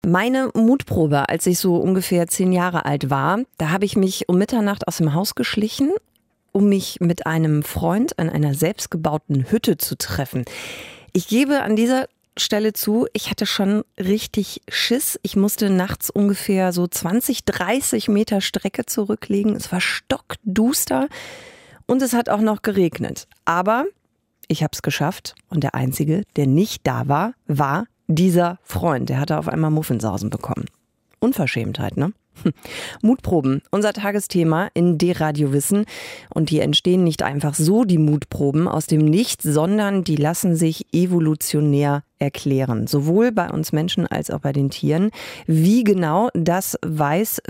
Meine Mutprobe, als ich so ungefähr 10 Jahre alt war, da habe ich mich um Mitternacht aus dem Haus geschlichen, um mich mit einem Freund an einer selbstgebauten Hütte zu treffen. Ich gebe an dieser Stelle zu, ich hatte schon richtig Schiss. Ich musste nachts ungefähr so 20, 30 Meter Strecke zurücklegen. Es war stockduster und es hat auch noch geregnet. Aber ich habe es geschafft und der Einzige, der nicht da war, war dieser Freund. Der hatte auf einmal Muffensausen bekommen. Unverschämtheit, ne? Mutproben, unser Tagesthema in D-Radio Wissen. Und die entstehen nicht einfach so, die Mutproben, aus dem Nichts, sondern die lassen sich evolutionär erklären. Sowohl bei uns Menschen als auch bei den Tieren. Wie genau, das weiß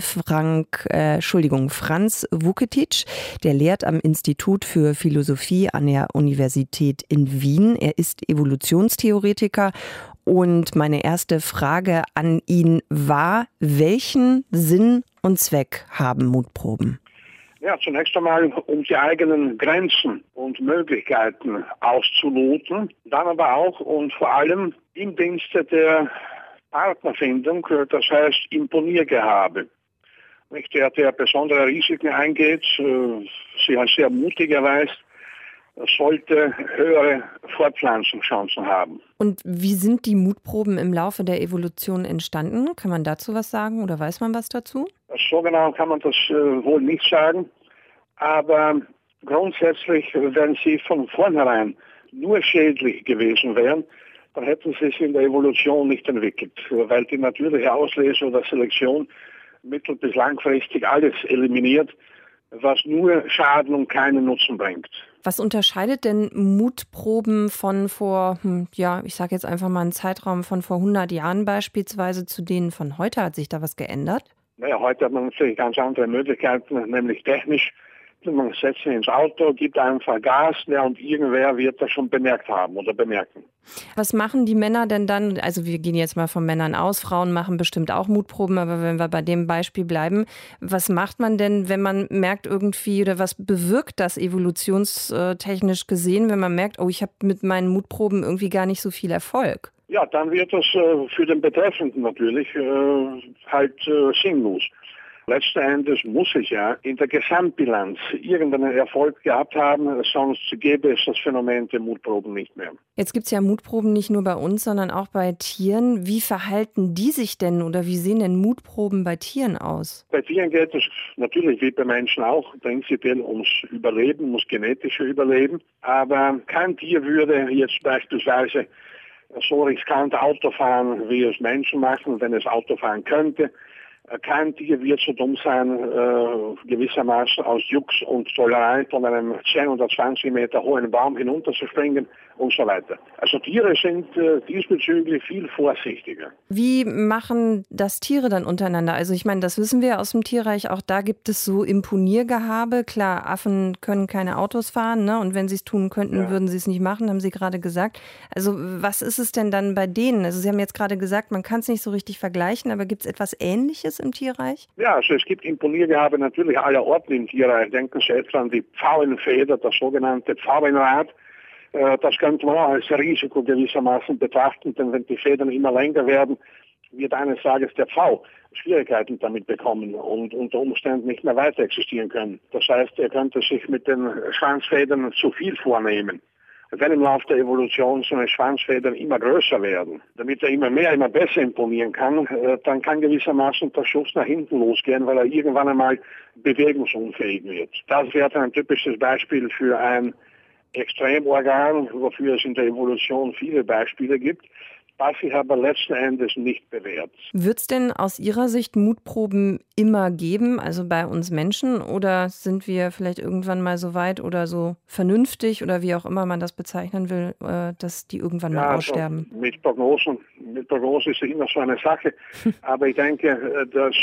Franz Vuketic. Der lehrt am Institut für Philosophie an der Universität in Wien. Er ist Evolutionstheoretiker. Und meine erste Frage an ihn war, welchen Sinn und Zweck haben Mutproben? Ja, zunächst einmal, um die eigenen Grenzen und Möglichkeiten auszuloten, dann aber auch und vor allem im Dienste der Partnerfindung, das heißt Imponiergehabe. Der besondere Risiken eingeht, sich als sehr mutig erweist, sollte höhere Fortpflanzungschancen haben. Und wie sind die Mutproben im Laufe der Evolution entstanden? Kann man dazu was sagen oder weiß man was dazu? So genau kann man das wohl nicht sagen, aber grundsätzlich, wenn sie von vornherein nur schädlich gewesen wären, dann hätten sie sich in der Evolution nicht entwickelt, weil die natürliche Auslese oder Selektion mittel- bis langfristig alles eliminiert, was nur Schaden und keinen Nutzen bringt. Was unterscheidet denn Mutproben von vor, ich sage jetzt einfach mal einen Zeitraum von vor 100 Jahren beispielsweise zu denen von heute? Hat sich da was geändert? Naja, heute hat man natürlich ganz andere Möglichkeiten, nämlich technisch. Man setzt sich ins Auto, gibt einfach Gas, und irgendwer wird das schon bemerkt haben oder bemerken. Was machen die Männer denn dann? Also wir gehen jetzt mal von Männern aus, Frauen machen bestimmt auch Mutproben, aber wenn wir bei dem Beispiel bleiben, was macht man denn, wenn man merkt irgendwie oder was bewirkt das evolutionstechnisch gesehen, wenn man merkt, oh, ich habe mit meinen Mutproben irgendwie gar nicht so viel Erfolg? Ja, dann wird das für den Betreffenden natürlich sinnlos. Letzten Endes muss ich ja in der Gesamtbilanz irgendeinen Erfolg gehabt haben, sonst gäbe es das Phänomen der Mutproben nicht mehr. Jetzt gibt es ja Mutproben nicht nur bei uns, sondern auch bei Tieren. Wie verhalten die sich denn oder wie sehen denn Mutproben bei Tieren aus? Bei Tieren geht es natürlich wie bei Menschen auch prinzipiell ums Überleben, ums genetische Überleben. Aber kein Tier würde jetzt beispielsweise so riskant Auto fahren, wie es Menschen machen, wenn es Auto fahren könnte. Kein Tier wird so dumm sein, gewissermaßen aus Jux und Tollerei von einem 10 oder 20 Meter hohen Baum hinunterzuspringen und so weiter. Also Tiere sind diesbezüglich viel vorsichtiger. Wie machen das Tiere dann untereinander? Also ich meine, das wissen wir aus dem Tierreich, auch da gibt es so Imponiergehabe. Klar, Affen können keine Autos fahren, ne? Und wenn sie es tun könnten, würden sie es nicht machen, haben Sie gerade gesagt. Also was ist es denn dann bei denen? Also Sie haben jetzt gerade gesagt, man kann es nicht so richtig vergleichen, aber gibt es etwas Ähnliches im Tierreich? Ja, also es gibt Imponiergehabe natürlich aller Orten im Tierreich. Denken Sie etwa an die Pfauenfeder, das sogenannte Pfauenrad. Das könnte man auch als Risiko gewissermaßen betrachten, denn wenn die Federn immer länger werden, wird eines Tages der Pfau Schwierigkeiten damit bekommen und unter Umständen nicht mehr weiter existieren können. Das heißt, er könnte sich mit den Schwanzfedern zu viel vornehmen. Wenn im Laufe der Evolution so eine Schwanzfedern immer größer werden, damit er immer mehr, immer besser imponieren kann, dann kann gewissermaßen der Schuss nach hinten losgehen, weil er irgendwann einmal bewegungsunfähig wird. Das wäre ein typisches Beispiel für ein Extremorgan, wofür es in der Evolution viele Beispiele gibt, was sich aber letzten Endes nicht bewährt. Wird es denn aus Ihrer Sicht Mutproben immer geben, also bei uns Menschen, oder sind wir vielleicht irgendwann mal so weit oder so vernünftig oder wie auch immer man das bezeichnen will, dass die irgendwann mal aussterben? Also mit Prognosen ist ja immer so eine Sache, aber ich denke, dass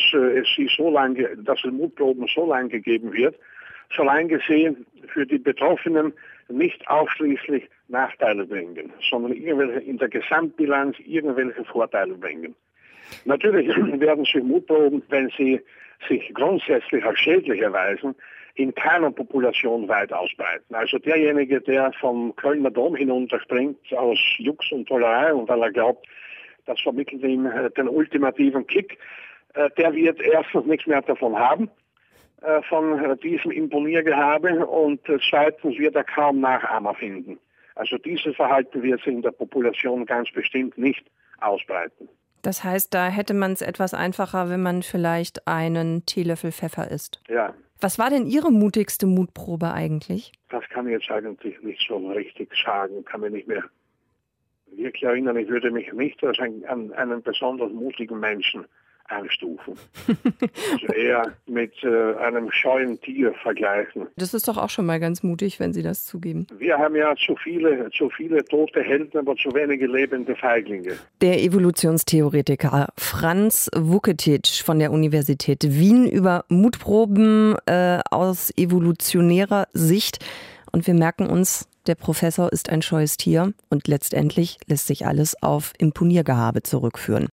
es Mutproben so lange gegeben wird, solange sie für die Betroffenen nicht ausschließlich Nachteile bringen, sondern in der Gesamtbilanz irgendwelche Vorteile bringen. Natürlich werden sich Mutproben, wenn sie sich grundsätzlich als schädlich erweisen, in keiner Population weit ausbreiten. Also derjenige, der vom Kölner Dom hinunterspringt aus Jux und Tollerei und weil er glaubt, Das vermittelt ihm den ultimativen Kick. Der wird erstens nichts mehr davon haben, von diesem Imponiergehabe, und zweitens wird er kaum Nachahmer finden. Also dieses Verhalten wird sich in der Population ganz bestimmt nicht ausbreiten. Das heißt, da hätte man es etwas einfacher, wenn man vielleicht einen Teelöffel Pfeffer isst. Ja. Was war denn Ihre mutigste Mutprobe eigentlich? Das kann ich jetzt eigentlich nicht so richtig sagen, kann mich nicht mehr wirklich erinnern. Ich würde mich nicht als an einen besonders mutigen Menschen einstufen. Also eher mit einem scheuen Tier vergleichen. Das ist doch auch schon mal ganz mutig, wenn Sie das zugeben. Wir haben ja zu viele tote Helden, aber zu wenige lebende Feiglinge. Der Evolutionstheoretiker Franz Vucetic von der Universität Wien über Mutproben aus evolutionärer Sicht. Und wir merken uns, der Professor ist ein scheues Tier und letztendlich lässt sich alles auf Imponiergehabe zurückführen.